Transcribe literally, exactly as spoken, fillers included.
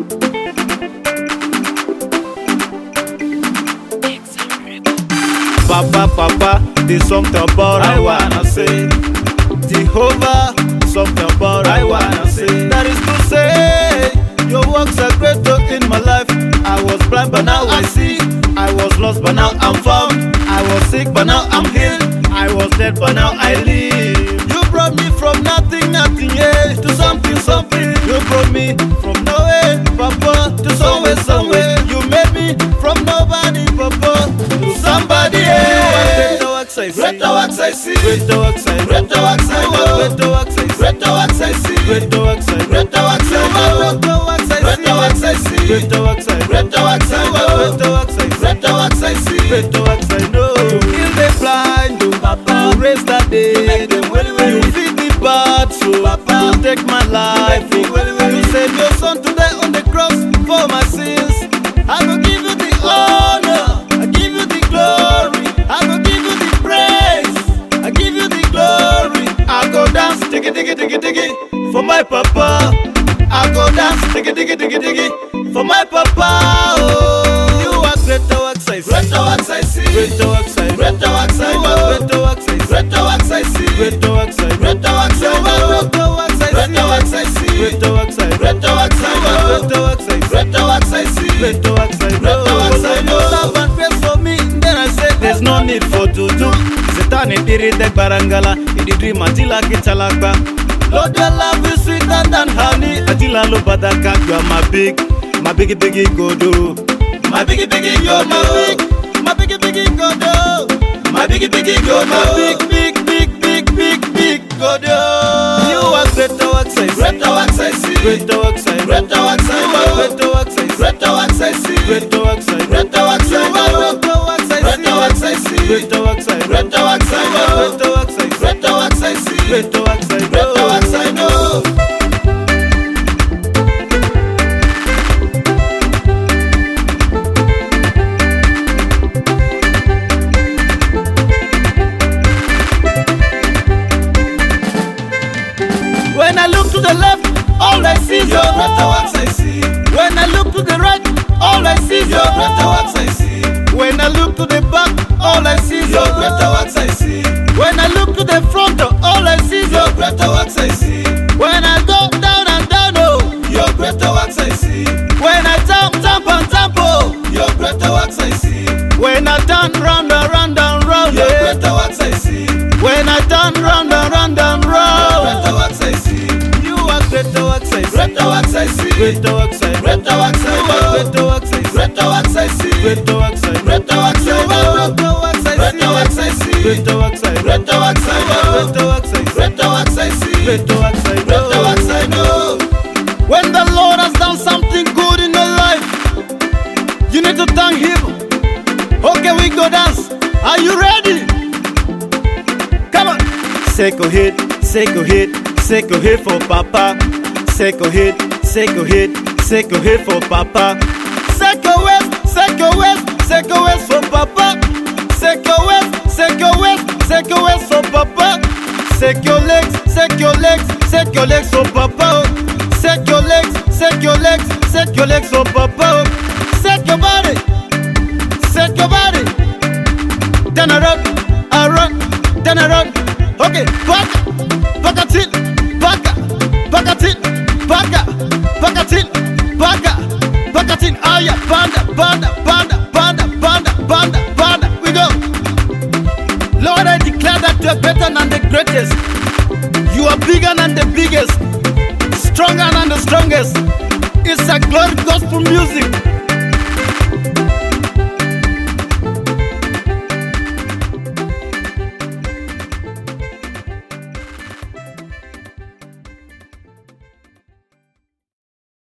Papa, Papa, the something about I wanna say. Jehovah, something about I wanna say. That is to say, your works are greater in my life. I was blind, but now I see. I was lost, but now I'm found. I was sick, but now I'm healed. I was dead, but now I live. You brought me from nothing, nothing, yeah, to something, something. You brought me from nowhere, Papa, to somewhere, somewhere. You made me from nobody, Papa, to somebody, yeah. Greater works I see, greater works I see, greater works I know, greater works I know, greater works I see, greater works I see, greater works I know, greater works I know, greater works I see, greater works I see, greater works I know, greater works I know, greater works I see, greater works I know. You heal the blind, oh Papa, you raise the dead, you feed the bad, so Papa, you take my life, oh. You send your son to die on the cross for my sins. I will give you the honor, I give you the glory, I will give you the praise, I give you the glory. I go dance, diggy diggy diggy diggy, for my Papa. I go dance, diggy diggy diggy diggy, for my Papa. Oh, you are greater works I see, greater works I see, greater works I know, greater works I know, greater works I see, greater works I see, greater works I know, greater works I know, greater works I see, greater works I see, greater works I know, greater works I know, greater works I see, greater works I see, greater works I know, greater works I know. Love and grace for me, then I say there's no need for to do. Satan diri dek barangala, idi dream atila kichalakba. Lord, your love is sweeter than honey. Atila lo badaka, you are my big, my biggie biggie godo. My biggie biggie go, my big, my biggie biggie godo. My biggie biggie go, my big, big, big, big, big, big godo. You are greater works I see, greater works I see, greater works I know, greater works I know, greater works I see, greater works I see, greater works I know, greater works I know, greater works I see, greater works I know, greater works I know, greater works I know, greater works I see, greater works I know, greater works I know. When I look to the left, all I see is your greater works I see. When I look to the right, all I see is your greater works I see. When I look to the back, all I see is your greater works I see. When I look to the front, all I see is your greater works I see. When I go down and down, oh, your greater works I see. When I jump, jump and jump, oh, your greater works I see. When I turn round and round and round, your greater works I see. When I turn round and round and round, greater works I see. You are greater works I see, greater works I see, greater works I know, greater works I know, greater works I see, greater works I see, greater works I know, greater works I know, greater works I see, greater works I know, greater works I know, greater works I know, greater works I see, greater works I know, greater works I know. When the Lord has done something good in your life, you need to thank Him. Okay, we go dance. Are you ready? Come on. Seko hit, seko hit, seko hit for Papa. Seko hit, seko hit, seko hit for Papa. Seko west, seko west, seko west for Papa. Seko west, seko west, seko west for Papa. Sek your legs, sek your legs, sek your legs for Papa. Sek your legs, sek your legs, sek your legs for Papa. Sek your body, sek your body. Turn around, around, turn around. Okay, back, back at it, back, back at it, back, back at it, back, back at it. Ah yeah, banda, banda, banda, banda, banda, banda, banda. We go. Lord, I declare that you are better than the greatest. You are bigger than the biggest, stronger than the strongest. It's a glory gospel music.